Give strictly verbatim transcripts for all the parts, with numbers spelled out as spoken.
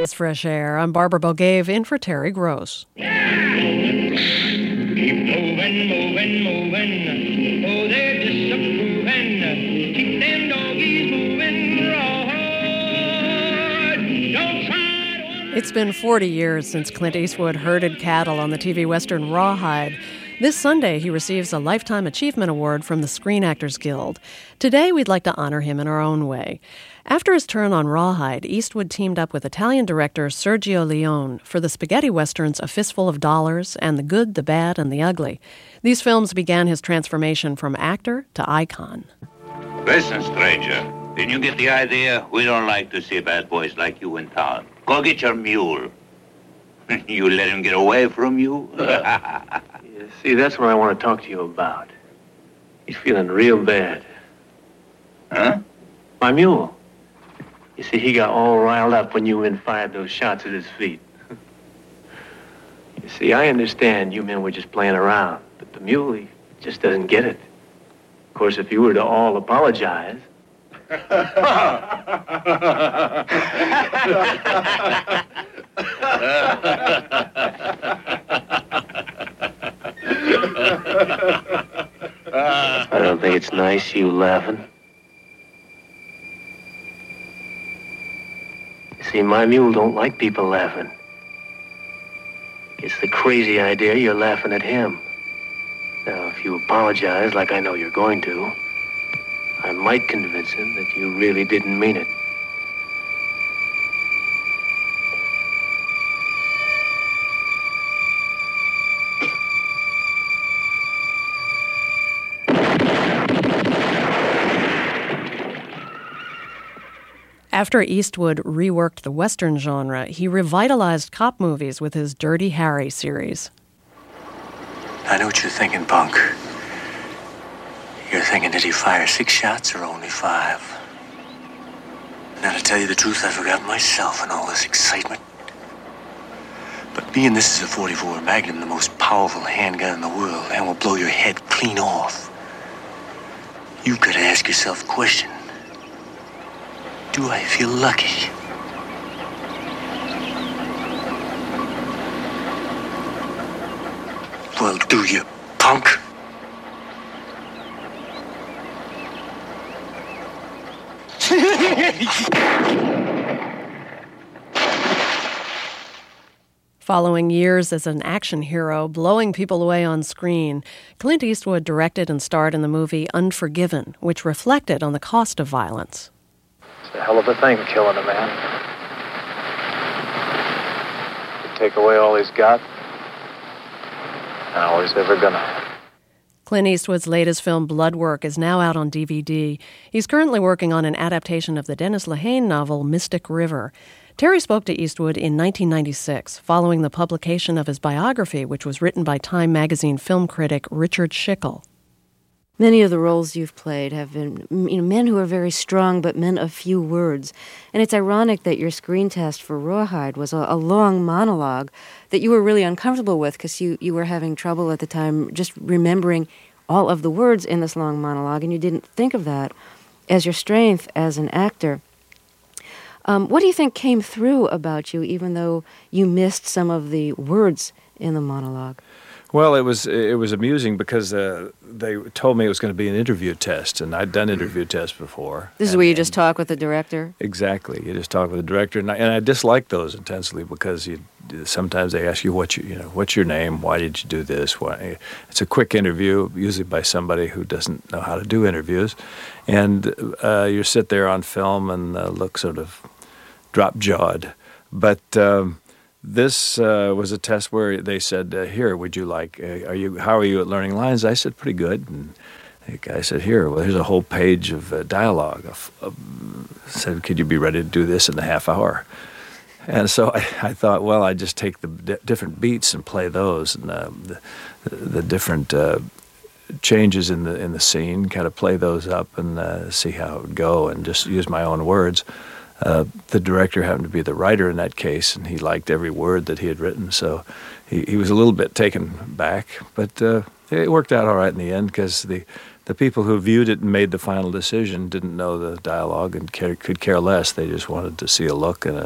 It's Fresh Air. I'm Barbara Bogave in for Terry Gross. Keep moving, moving, moving. Oh, they're disapproving. Keep them doggies moving rawhide. Don't try to... It's been forty years since Clint Eastwood herded cattle on the T V Western Rawhide. This Sunday, he receives a Lifetime Achievement Award from the Screen Actors Guild. Today, we'd like to honor him in our own way. After his turn on Rawhide, Eastwood teamed up with Italian director Sergio Leone for the spaghetti westerns A Fistful of Dollars and The Good, the Bad, and the Ugly. These films began his transformation from actor to icon. Listen, stranger, didn't you get the idea? We don't like to see bad boys like you in town. Go get your mule. You let him get away from you? Yeah, see, that's what I want to talk to you about. He's feeling real bad. Huh? My mule. You see, he got all riled up when you men fired those shots at his feet. You see, I understand you men were just playing around, but the mule, he just doesn't get it. Of course, if you were to all apologize... I don't think it's nice, you laughing. See, my mule don't like people laughing. It's the crazy idea you're laughing at him. Now, if you apologize like I know you're going to, I might convince him that you really didn't mean it. After Eastwood reworked the Western genre, he revitalized cop movies with his Dirty Harry series. I know what you're thinking, punk. You're thinking, did he fire six shots or only five? Now, to tell you the truth, I forgot myself in all this excitement. But being this is a forty-four Magnum, the most powerful handgun in the world, and will blow your head clean off, you've got to ask yourself a question. Do I feel lucky? Well, do you, punk? Following years as an action hero, blowing people away on screen, Clint Eastwood directed and starred in the movie Unforgiven, which reflected on the cost of violence. It's a hell of a thing, killing a man. You take away all he's got, and all he's ever gonna have. Clint Eastwood's latest film, Bloodwork, is now out on D V D. He's currently working on an adaptation of the Dennis Lehane novel, Mystic River. Terry spoke to Eastwood in nineteen ninety-six, following the publication of his biography, which was written by Time magazine film critic Richard Schickel. Many of the roles you've played have been, you know, men who are very strong, but men of few words. And it's ironic that your screen test for Rawhide was a, a long monologue that you were really uncomfortable with because you, you were having trouble at the time just remembering all of the words in this long monologue, and you didn't think of that as your strength as an actor. Um, what do you think came through about you, even though you missed some of the words in the monologue? Well, it was it was amusing because uh, they told me it was going to be an interview test, and I'd done interview tests before. This is and, where you just talk with the director? Exactly. You just talk with the director, and I, and I dislike those intensely because you sometimes they ask you what you you know what's your name, why did you do this? Why? It's a quick interview, usually by somebody who doesn't know how to do interviews, and uh, you sit there on film and uh, look sort of drop-jawed, but. Um, This uh, was a test where they said, uh, "Here, would you like? Uh, are you? How are you at learning lines?" I said, "Pretty good." And the guy said, "Here, well, here's a whole page of uh, dialogue." Of, of, said, "Could you be ready to do this in a half hour?" And so I, I thought, well, I just take the d- different beats and play those, and uh, the, the different uh, changes in the in the scene, kind of play those up and uh, see how it would go, and just use my own words. Uh, the director happened to be the writer in that case, and he liked every word that he had written, so he, he was a little bit taken back. But uh, it worked out all right in the end because the, the people who viewed it and made the final decision didn't know the dialogue and care, could care less. They just wanted to see a look and a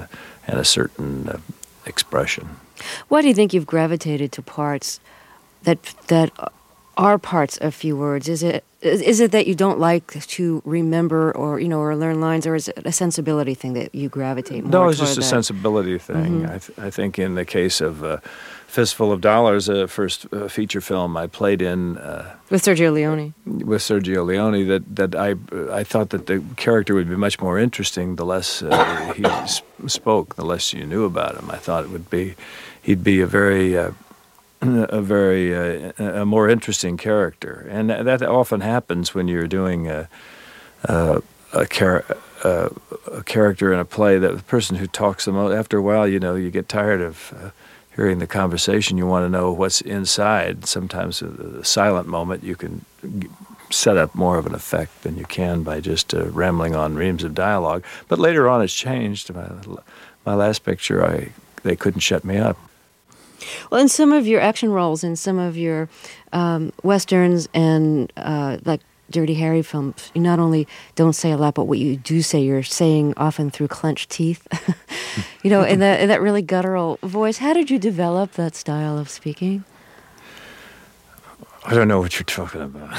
and a certain uh, expression. Why do you think you've gravitated to parts that that are parts of few words? Is it is, is it that you don't like to remember or you know or learn lines, or is it a sensibility thing that you gravitate more? No, it's toward just a that? sensibility thing. Mm-hmm. I, th- I think in the case of uh, Fistful of Dollars, a uh, first uh, feature film I played in uh, With Sergio Leone. with Sergio Leone, that that I I thought that the character would be much more interesting the less uh, he s- spoke, the less you knew about him. I thought it would be he'd be a very uh, a very uh, a more interesting character, and that often happens when you're doing a a, a, char- a, a character in a play. That the person who talks the most, after a while, you know, you get tired of uh, hearing the conversation. You want to know what's inside. Sometimes a, a silent moment you can g- set up more of an effect than you can by just uh, rambling on reams of dialogue. But later on, it's changed. My my last picture, I they couldn't shut me up. Well, in some of your action roles, in some of your um, westerns and uh, like Dirty Harry films, you not only don't say a lot, but what you do say, you're saying often through clenched teeth. You know, in that in that really guttural voice. How did you develop that style of speaking? I don't know what you're talking about.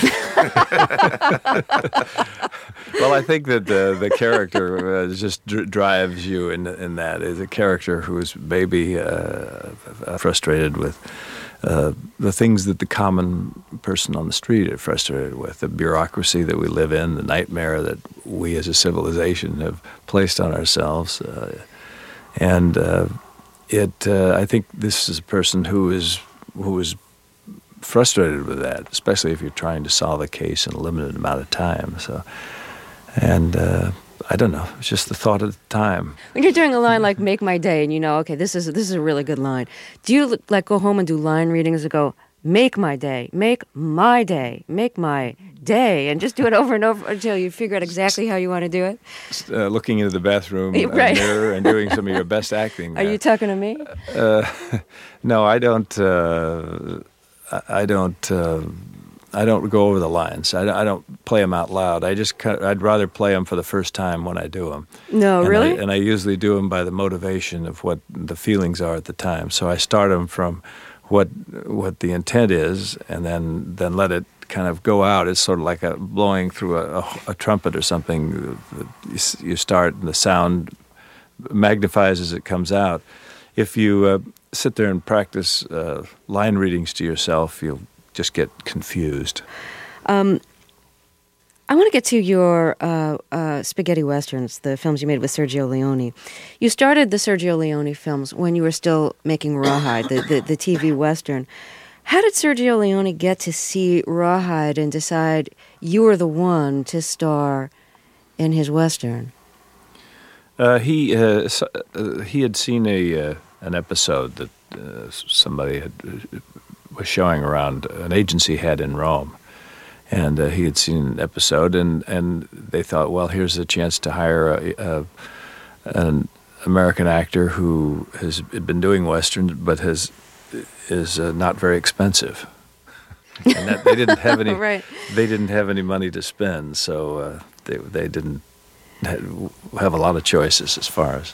Well, I think that the the character uh, just dr- drives you in in that. Is a character who is maybe uh, frustrated with uh, the things that the common person on the street are frustrated with, the bureaucracy that we live in, the nightmare that we as a civilization have placed on ourselves, uh, and uh, it. Uh, I think this is a person who is who is. frustrated with that, especially if you're trying to solve a case in a limited amount of time. So, and uh, I don't know, it's just the thought at the time. When you're doing a line like "Make My Day" and you know, okay, this is this is a really good line, do you like go home and do line readings and go, "Make my day, make my day, make my day," and just do it over and over until you figure out exactly how you want to do it? Uh, looking into the bathroom Right. uh, mirror and doing some of your best acting. Are you talking to me? Uh, no, I don't. Uh, I don't. Uh, I don't go over the lines. I, I don't play them out loud. I just. I'd rather play them for the first time when I do them. No, and really. I, and I usually do them by the motivation of what the feelings are at the time. So I start them from what what the intent is, and then then let it kind of go out. It's sort of like a blowing through a, a, a trumpet or something. You, you start, and the sound magnifies as it comes out. If you uh, sit there and practice uh, line readings to yourself, you'll just get confused. Um, I want to get to your uh, uh, spaghetti westerns, the films you made with Sergio Leone. You started the Sergio Leone films when you were still making Rawhide, the, the, the T V western. How did Sergio Leone get to see Rawhide and decide you were the one to star in his western? Uh, he uh, uh, he had seen a uh, an episode that uh, somebody had uh, was showing around, an agency had in Rome, and uh, he had seen an episode, and, and they thought, well, here's a chance to hire a, a, an American actor who has been doing westerns, but has is uh, not very expensive, and that, they didn't have any Right. they didn't have any money to spend, so uh, they they didn't have a lot of choices as far as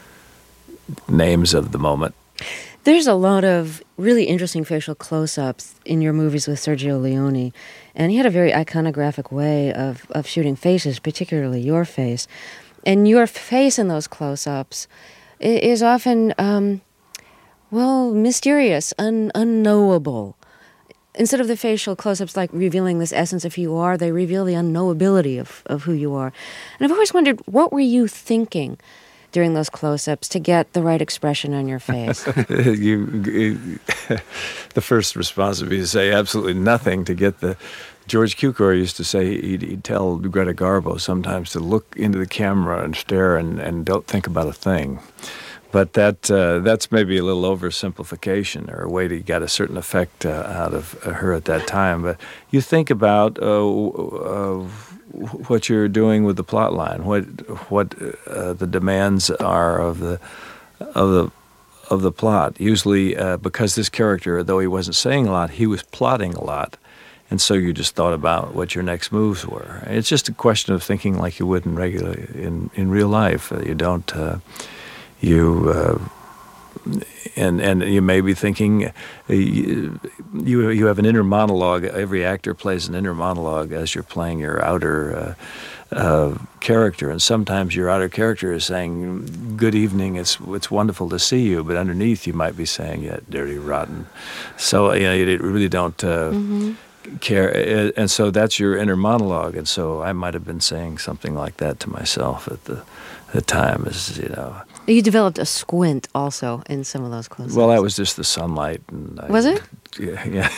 names of the moment. There's a lot of really interesting facial close-ups in your movies with Sergio Leone, and he had a very iconographic way of, of shooting faces, particularly your face. And your face in those close-ups i- is often, um, well, mysterious, un- unknowable. Instead of the facial close-ups like revealing this essence of who you are, they reveal the unknowability of, of who you are. And I've always wondered, what were you thinking during those close-ups to get the right expression on your face? you, you the first response would be to say absolutely nothing to get the. George Cukor used to say he'd, he'd tell Greta Garbo sometimes to look into the camera and stare and, and don't think about a thing. But that uh, that's maybe a little oversimplification, or a way to get a certain effect uh, out of uh, her at that time. But you think about uh, uh, what you're doing with the plot line, what what uh, the demands are of the of the of the plot. Usually, uh, because this character, though he wasn't saying a lot, he was plotting a lot, and so you just thought about what your next moves were. It's just a question of thinking like you would in regular in in real life. Uh, you don't. Uh, you. Uh, And and you may be thinking, uh, you you have an inner monologue. Every actor plays an inner monologue as you're playing your outer uh, uh, character, and sometimes your outer character is saying, "Good evening. It's it's wonderful to see you," but underneath you might be saying, "Yeah, dirty, rotten." So you know, you really don't uh, mm-hmm. care, and so that's your inner monologue. And so I might have been saying something like that to myself at the the time, as you know. You developed a squint also in some of those close-ups. Well, that was just the sunlight. And I, was it? Yeah. yeah.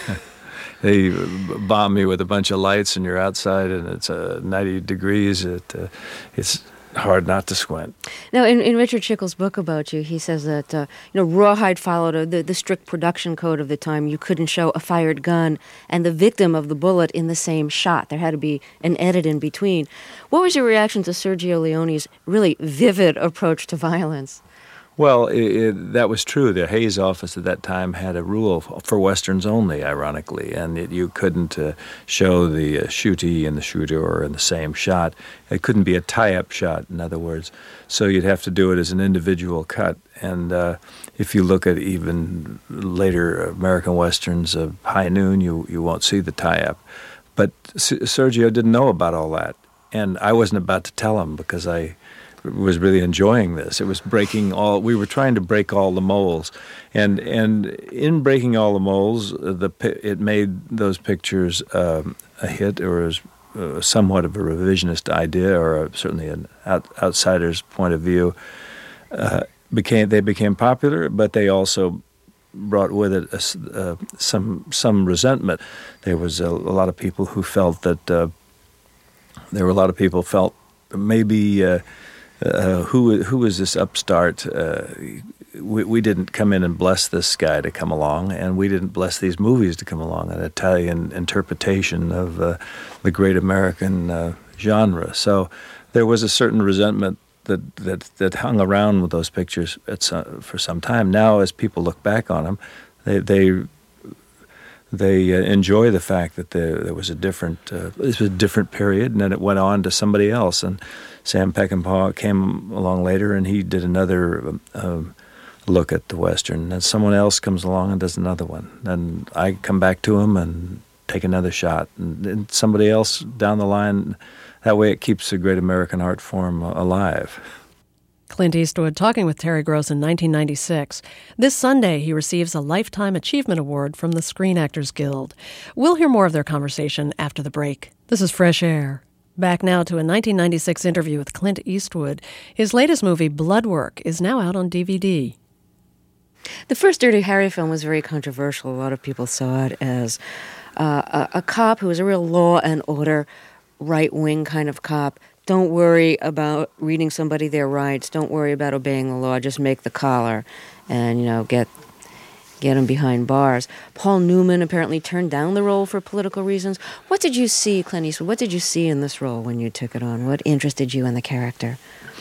They bomb me with a bunch of lights, and you're outside, and it's uh, ninety degrees. It, uh, it's hard not to squint. Now, in, in Richard Schickel's book about you, he says that uh, you know Rawhide followed a, the, the strict production code of the time. You couldn't show a fired gun and the victim of the bullet in the same shot. There had to be an edit in between. What was your reaction to Sergio Leone's really vivid approach to violence? Well, it, it, that was true. The Hays office at that time had a rule for Westerns only, ironically, and it, you couldn't uh, show the uh, shootee and the shooter in the same shot. It couldn't be a tie-up shot, in other words. So you'd have to do it as an individual cut. And uh, if you look at even later American Westerns of High Noon, you, you won't see the tie-up. But S- Sergio didn't know about all that, and I wasn't about to tell him because I was really enjoying this. It was breaking all. We were trying to break all the molds, and and in breaking all the molds, the it made those pictures um, a hit, or was uh, somewhat of a revisionist idea, or a, certainly an out, outsider's point of view. Uh, became they became popular, but they also brought with it a, uh, some some resentment. There was a, a lot of people who felt that uh, there were a lot of people felt maybe. Uh, Uh, who who is this upstart? Uh, we, we didn't come in and bless this guy to come along, and we didn't bless these movies to come along, an Italian interpretation of uh, the great American uh, genre. So there was a certain resentment that, that, that hung around with those pictures at some, for some time. Now, as people look back on them, they they, they uh, enjoy the fact that there, there was a different uh, this was a different period, and then it went on to somebody else. And Sam Peckinpah came along later, and he did another um, look at the Western. And someone else comes along and does another one. And I come back to him and take another shot. And, and somebody else down the line. That way it keeps the great American art form alive. Clint Eastwood talking with Terry Gross in nineteen ninety-six. This Sunday, he receives a Lifetime Achievement Award from the Screen Actors Guild. We'll hear more of their conversation after the break. This is Fresh Air. Back now to a nineteen ninety-six interview with Clint Eastwood. His latest movie, Bloodwork, is now out on D V D. The first Dirty Harry film was very controversial. A lot of people saw it as uh, a, a cop who was a real law and order, right-wing kind of cop. Don't worry about reading somebody their rights. Don't worry about obeying the law. Just make the collar and, you know, get get him behind bars. Paul Newman apparently turned down the role for political reasons. What did you see, Clint Eastwood, what did you see in this role when you took it on? What interested you in the character?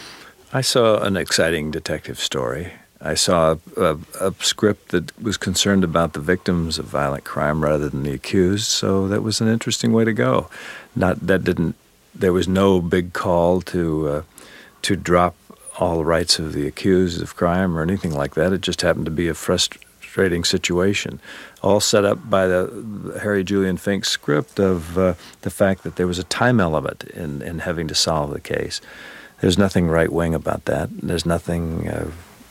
I saw an exciting detective story. I saw a, a script that was concerned about the victims of violent crime rather than the accused, so that was an interesting way to go. Not that didn't. There was no big call to uh, to drop all the rights of the accused of crime or anything like that. It just happened to be a frustrating situation, all set up by the Harry Julian Fink script of uh, the fact that there was a time element in, in having to solve the case. There's nothing right-wing about that. There's nothing. Uh,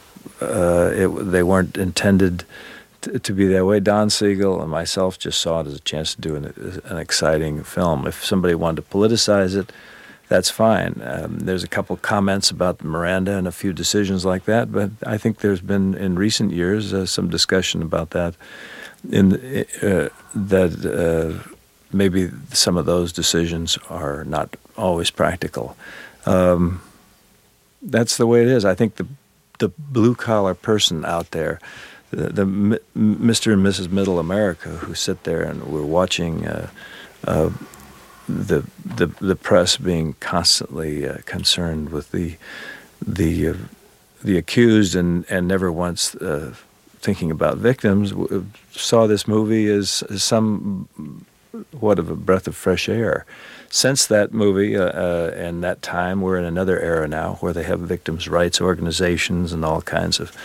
uh, it, they weren't intended to, to be that way. Don Siegel and myself just saw it as a chance to do an, an exciting film. If somebody wanted to politicize it, that's fine. Um, there's a couple comments about Miranda and a few decisions like that, but I think there's been in recent years uh, some discussion about that. In uh, that uh, maybe some of those decisions are not always practical. Um, that's the way it is. I think the the blue collar person out there. The, the Mister and Missus Middle America who sit there and we're watching uh, uh, the the the press being constantly uh, concerned with the the uh, the accused and, and never once uh, thinking about victims, saw this movie as, as some what of a breath of fresh air. Since that movie uh, uh, and that time, we're in another era now where they have victims' rights organizations and all kinds of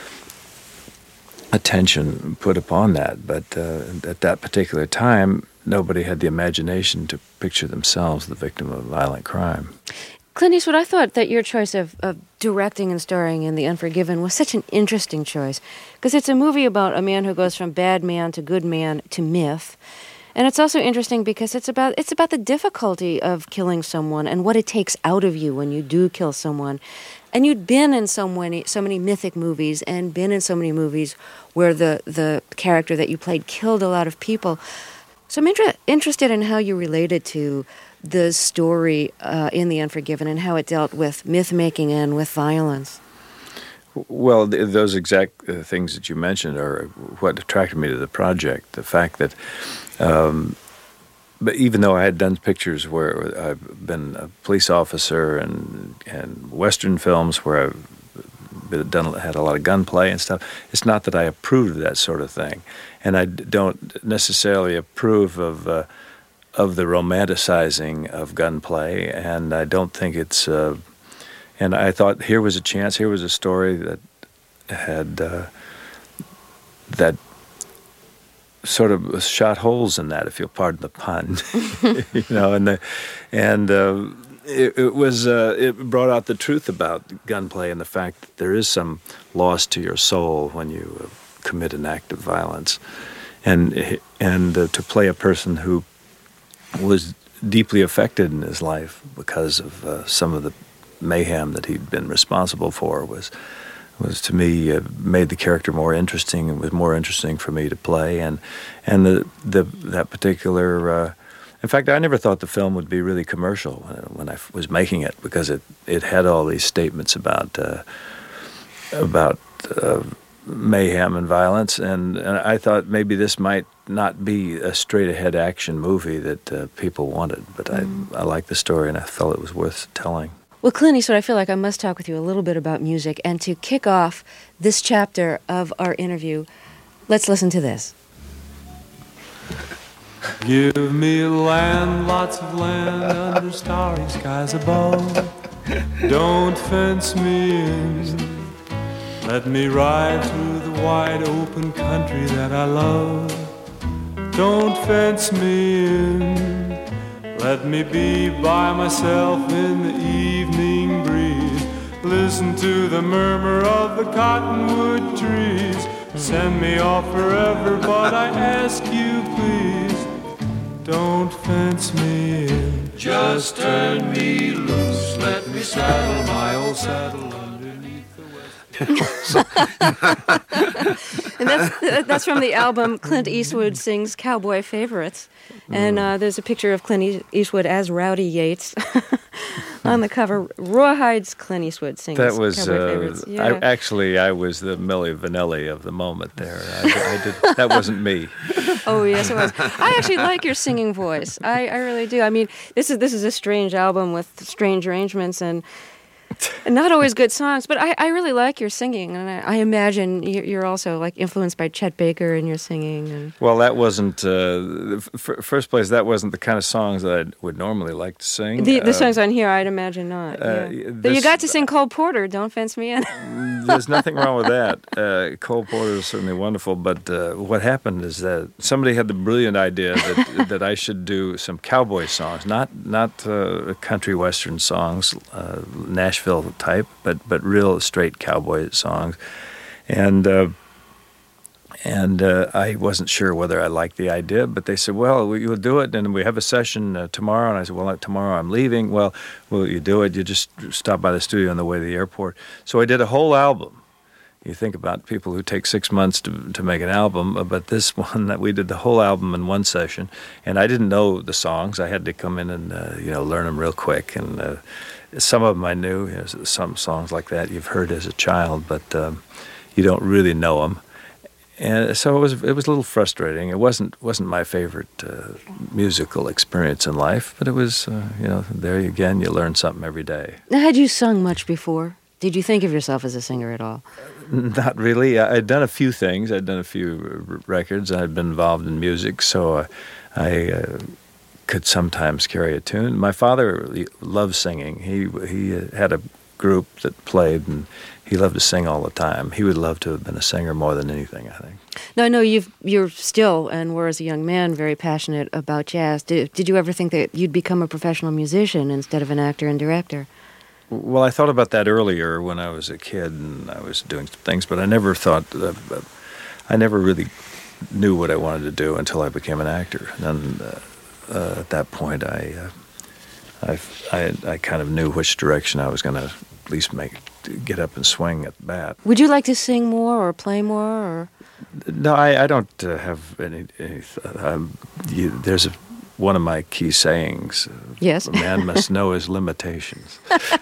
attention put upon that. But uh, at that particular time, nobody had the imagination to picture themselves the victim of violent crime. Clint Eastwood, I thought that your choice of, of directing and starring in The Unforgiven was such an interesting choice, because it's a movie about a man who goes from bad man to good man to myth. And it's also interesting because it's about it's about the difficulty of killing someone and what it takes out of you when you do kill someone. And you'd been in so many so many mythic movies and been in so many movies where the, the character that you played killed a lot of people. So I'm inter- interested in how you related to the story uh, in The Unforgiven and how it dealt with myth-making and with violence. Well, th- those exact uh, things that you mentioned are what attracted me to the project. The fact that, um, but even though I had done pictures where I've been a police officer and and Western films where I've done had a lot of gunplay and stuff, it's not that I approve of that sort of thing, and I don't necessarily approve of uh, of the romanticizing of gunplay, and I don't think it's. Uh, And I thought here was a chance, here was a story that had, uh, that sort of shot holes in that, if you'll pardon the pun, you know, and the, and uh, it, it was, uh, it brought out the truth about gunplay and the fact that there is some loss to your soul when you uh, commit an act of violence. And, and uh, to play a person who was deeply affected in his life because of uh, some of the mayhem that he'd been responsible for was, was to me, uh, made the character more interesting and was more interesting for me to play. And and the the that particular, uh, in fact, I never thought the film would be really commercial when, when I was making it, because it, it had all these statements about uh, about uh, mayhem and violence, and, and I thought maybe this might not be a straight-ahead action movie that uh, people wanted, but mm. I I liked the story and I felt it was worth telling. Well, Clint Eastwood, I feel like I must talk with you a little bit about music. And to kick off this chapter of our interview, let's listen to this. Give me land, lots of land under starry skies above. Don't fence me in. Let me ride through the wide open country that I love. Don't fence me in. Let me be by myself in the evening breeze. Listen to the murmur of the cottonwood trees. Send me off forever, but I ask you please, don't fence me in. Just turn me loose, let me saddle my old saddle underneath the west. And that's, that's from the album Clint Eastwood Sings Cowboy Favorites. And uh, there's a picture of Clint Eastwood as Rowdy Yates on the cover. Rawhide's Clint Eastwood Sings that was, Cowboy uh, Favorites. Yeah. I, actually, I was the Milli Vanilli of the moment there. I, I did, that wasn't me. Oh, yes, it was. I actually like your singing voice. I, I really do. I mean, this is this is a strange album with strange arrangements and And not always good songs, but I, I really like your singing, and I, I imagine you're also like influenced by Chet Baker in your singing. And well, that wasn't uh, f- first place. That wasn't the kind of songs that I would normally like to sing. The, the uh, songs on here, I'd imagine not. Uh, yeah. this, But you got to sing Cole Porter. Don't fence me in. There's nothing wrong with that. Uh, Cole Porter is certainly wonderful, but uh, what happened is that somebody had the brilliant idea that that I should do some cowboy songs, not not uh, country western songs, uh, Nashville type, but but real straight cowboy songs, and uh, and uh, I wasn't sure whether I liked the idea, but they said, well, we will do it, and we have a session uh, tomorrow, and I said, well, tomorrow I'm leaving. Well, will you do it? You just stop by the studio on the way to the airport. So I did a whole album. You think about people who take six months to to make an album, but this one, that we did the whole album in one session, and I didn't know the songs. I had to come in and uh, you know learn them real quick, and uh, some of them I knew. You know, some songs like that you've heard as a child, but um, you don't really know them. And so it was it was a little frustrating. It wasn't wasn't my favorite uh, musical experience in life, but it was uh, you know there again you learn something every day. Now, had you sung much before? Did you think of yourself as a singer at all? Not really. I'd done a few things. I'd done a few r- records. I'd been involved in music, so uh, I uh, could sometimes carry a tune. My father loved singing. He he had a group that played, and he loved to sing all the time. He would love to have been a singer more than anything, I think. No, no, you've, you're still, and were as a young man, very passionate about jazz. Did, did you ever think that you'd become a professional musician instead of an actor and director? Well, I thought about that earlier when I was a kid and I was doing things, but I never thought, uh, I never really knew what I wanted to do until I became an actor. And uh, uh, at that point, I, uh, I, I, I kind of knew which direction I was going to at least make, get up and swing at the bat. Would you like to sing more or play more? Or? No, I, I don't uh, have any. any um, you, there's a, one of my key sayings. Uh, yes. A man must know his limitations.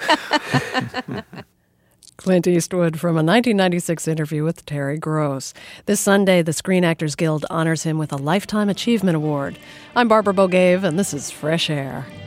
Clint Eastwood from a nineteen ninety-six interview with Terry Gross. This Sunday, the Screen Actors Guild honors him with a Lifetime Achievement Award. I'm Barbara Bogaev, and this is Fresh Air.